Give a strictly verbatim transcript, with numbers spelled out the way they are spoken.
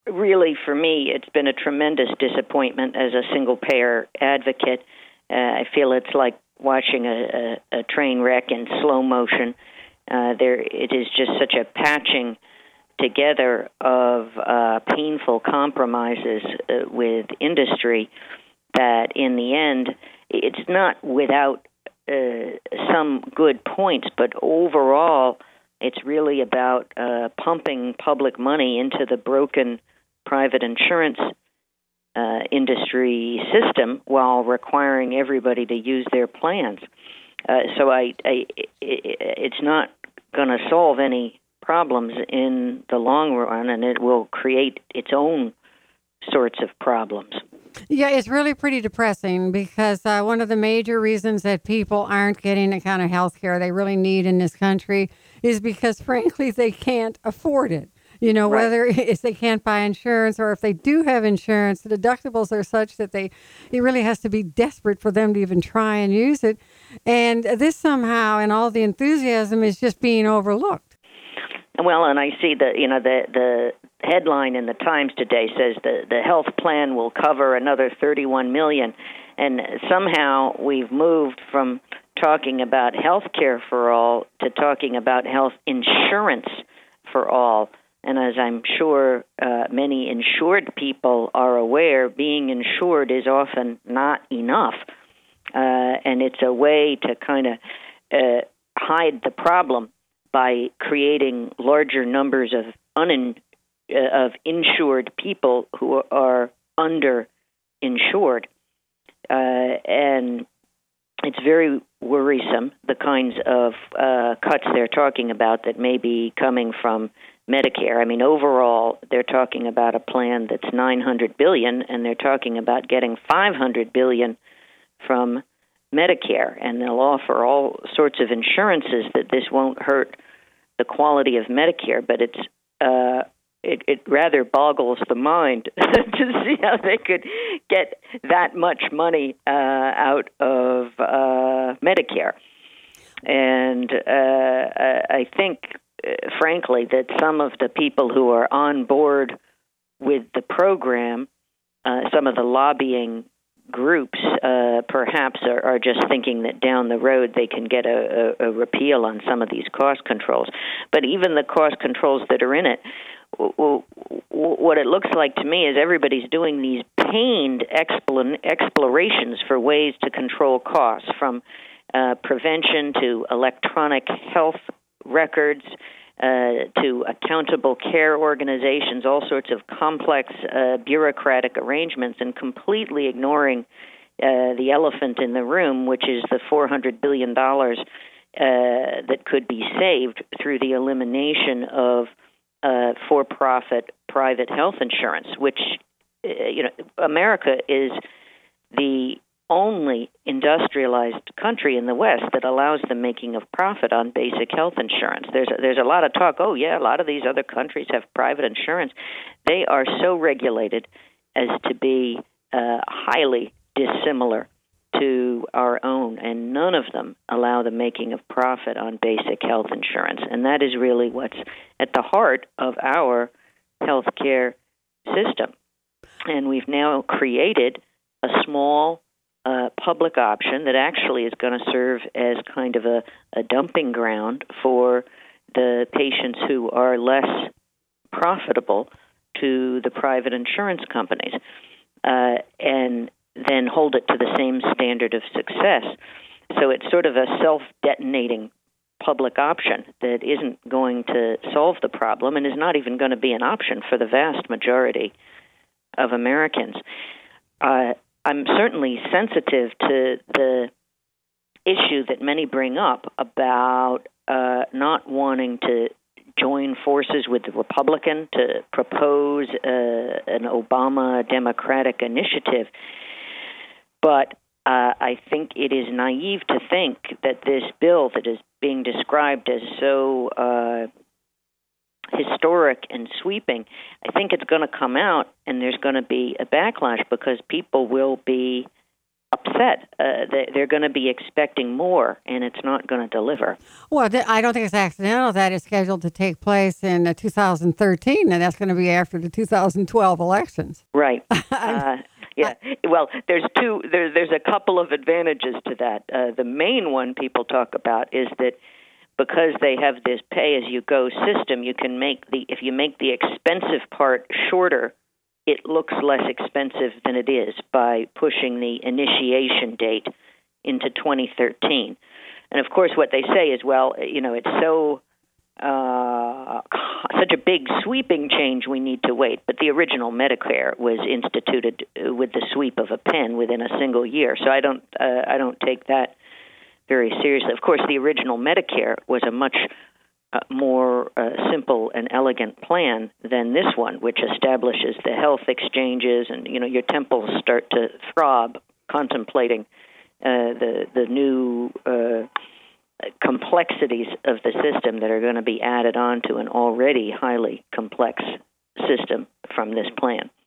really, for me, it's been a tremendous disappointment as a single-payer advocate. Uh, I feel it's like watching a, a, a train wreck in slow motion. Uh, there, it is just such a patching together of uh, painful compromises uh, with industry that, in the end, it's not without uh, some good points, but overall, it's really about uh, pumping public money into the broken private insurance uh, industry system while requiring everybody to use their plans. Uh, so I, I, it's not going to solve any problems in the long run, and it will create its own sorts of problems. Yeah, it's really pretty depressing because uh, one of the major reasons that people aren't getting the kind of health care they really need in this country is because, frankly, they can't afford it. You know, Right. whether it's they can't buy insurance or if they do have insurance, the deductibles are such that they it really has to be desperate for them to even try and use it. And this somehow, and all the enthusiasm, is just being overlooked. Well, and I see the, you know, the the headline in the Times today says the, the health plan will cover another thirty-one million. And somehow we've moved from talking about health care for all to talking about health insurance for all. And as I'm sure uh, many insured people are aware, being insured is often not enough. Uh, and it's a way to kind of uh, hide the problem by creating larger numbers of unin, uh, of insured people who are underinsured. Uh, and it's very worrisome, the kinds of uh, cuts they're talking about that may be coming from Medicare. I mean, overall, they're talking about a plan that's nine hundred billion dollars, and they're talking about getting five hundred billion dollars from Medicare, and they'll offer all sorts of insurances that this won't hurt the quality of Medicare, but it's uh, it, it rather boggles the mind to see how they could get that much money uh, out of uh, Medicare. And uh, I think, uh, frankly, that some of the people who are on board with the program, uh, some of the lobbying groups uh, perhaps are, are just thinking that down the road they can get a, a, a repeal on some of these cost controls. But even the cost controls that are in it, w- w- what it looks like to me is everybody's doing these pained expl- explorations for ways to control costs, from uh, prevention to electronic health records, Uh, to accountable care organizations, all sorts of complex uh, bureaucratic arrangements, and completely ignoring uh, the elephant in the room, which is the four hundred billion dollars uh, that could be saved through the elimination of uh, for-profit private health insurance, which, uh, you know, America is the only industrialized country in the West that allows the making of profit on basic health insurance. There's a, there's a lot of talk, oh, yeah, a lot of these other countries have private insurance. They are so regulated as to be uh, highly dissimilar to our own, and none of them allow the making of profit on basic health insurance. And that is really what's at the heart of our health care system. And we've now created a small Uh, public option that actually is going to serve as kind of a, a dumping ground for the patients who are less profitable to the private insurance companies, uh, and then hold it to the same standard of success. So it's sort of a self-detonating public option that isn't going to solve the problem and is not even going to be an option for the vast majority of Americans. Uh, I'm certainly sensitive to the issue that many bring up about uh, not wanting to join forces with the Republican to propose uh, an Obama Democratic initiative. But uh, I think it is naive to think that this bill that is being described as so uh, historic and sweeping, I think it's going to come out and there's going to be a backlash because people will be upset. Uh, they, they're going to be expecting more, and it's not going to deliver. Well, th- I don't think it's accidental that it's scheduled to take place in uh, two thousand thirteen, and that's going to be after the two thousand twelve elections. Right. uh, yeah. Well, there's two. There, there's a couple of advantages to that. Uh, the main one people talk about is that because they have this pay-as-you-go system, you can make the if you make the expensive part shorter, it looks less expensive than it is by pushing the initiation date into twenty thirteen. And of course, what they say is, well, you know, it's so uh, such a big sweeping change, we need to wait. But the original Medicare was instituted with the sweep of a pen within a single year, so I don't uh, I don't take that very seriously. Of course, the original Medicare was a much uh, more uh, simple and elegant plan than this one, which establishes the health exchanges, and you know your temples start to throb contemplating uh, the the new uh, complexities of the system that are going to be added on to an already highly complex system from this plan.